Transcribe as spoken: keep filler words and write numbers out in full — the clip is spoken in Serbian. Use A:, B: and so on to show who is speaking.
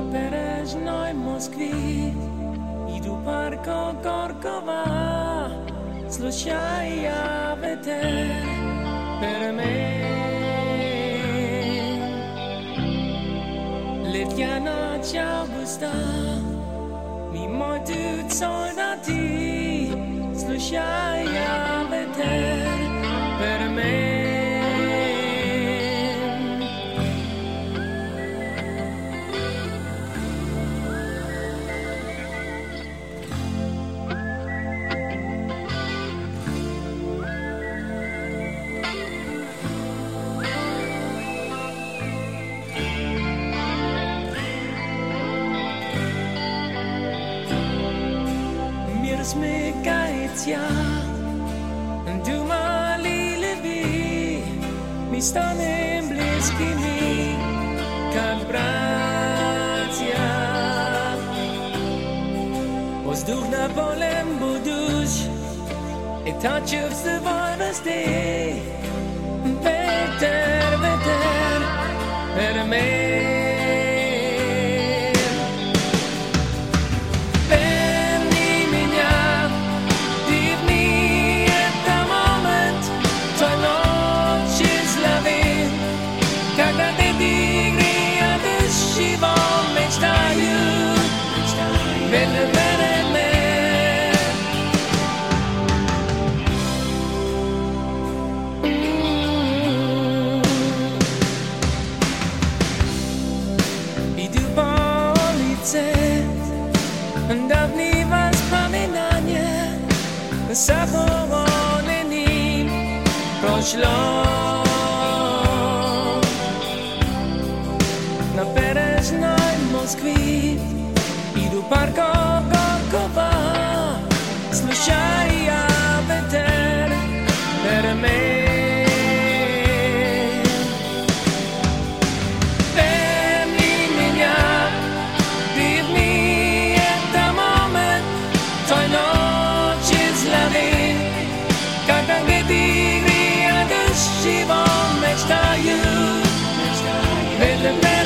A: Na perežnoj Moskvi idu parko Gorkova, slušaja veter per me. Letja noć augusta, mimo tu soldati, slušaja veter per me. Smykaється, думали ли вы, мы станем близкими, как братья. Воздух над полем будущ, и та чувствованности, ветер, ветер, per me. Dawniej was wspominanie zachowanym proślą na pereżnej Moskwi idu parko Gorkova, slušaja veter per me. Mečtaju, vedle mene.